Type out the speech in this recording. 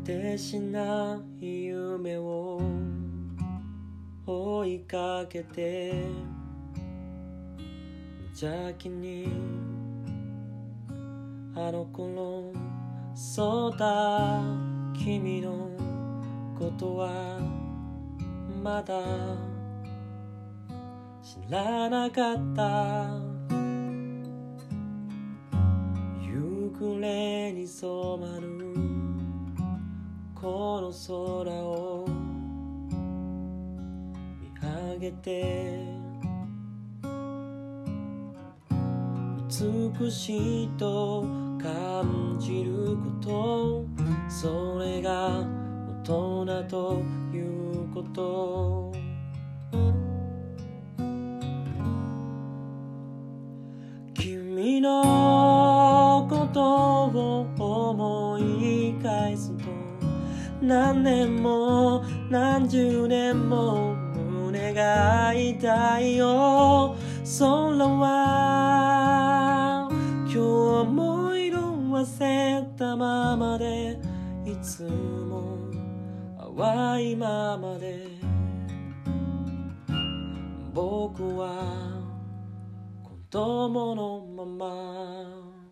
てしない夢を追いかけて無邪気にあの頃そうだ君のことはまだ知らなかった夕暮れに染まるこの空を見上げて美しいと感じることそれが大人ということ君のことを思い返すと何年も何十年も胸が痛いよ空は今日も色褪せたままでいつも淡いままで僕は子供のまま